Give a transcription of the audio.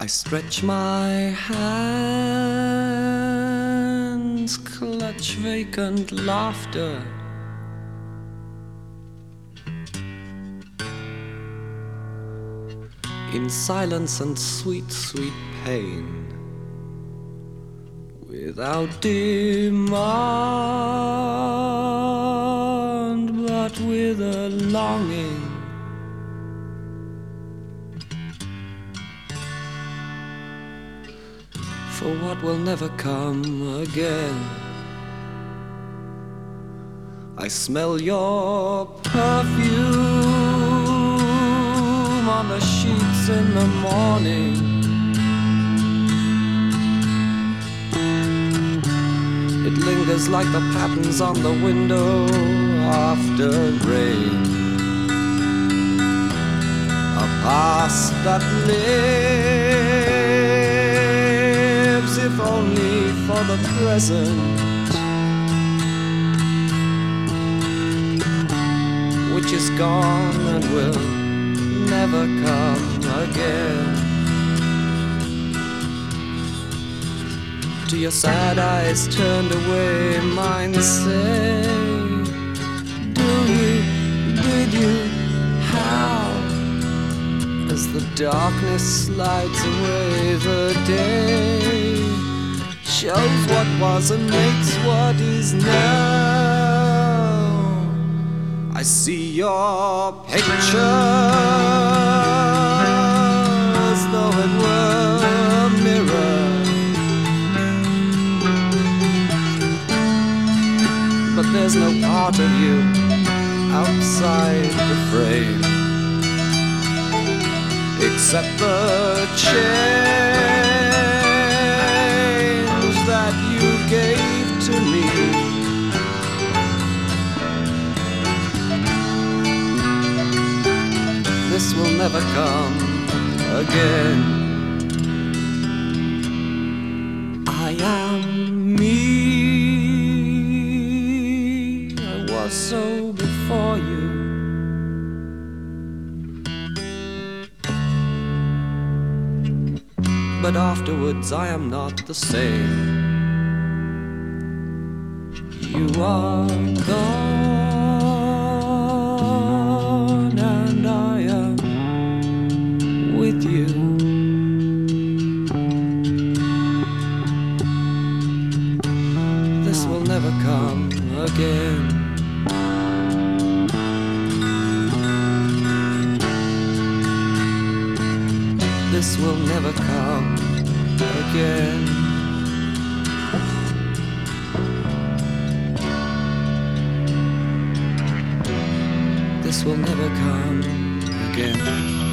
I stretch my hands, clutch vacant laughter. In silence and sweet, sweet pain, without demand, but with a longing for what will never come again. I smell your perfume on the sheets in the morning. It lingers like the patterns on the window after rain. A past that lives, if only for the present, which is gone and will never come again. To your sad eyes turned away, mine say, do you, did you, how? As the darkness slides away, the day shows what was and makes what is now. I see your picture as though it were a mirror, but there's no part of you outside the frame, except the change that you gave to me. This will never come again. I am me. I was so before you. But afterwards I am not the same. You are gone and I am with you. This will never come again. This will never come again. This will never come again.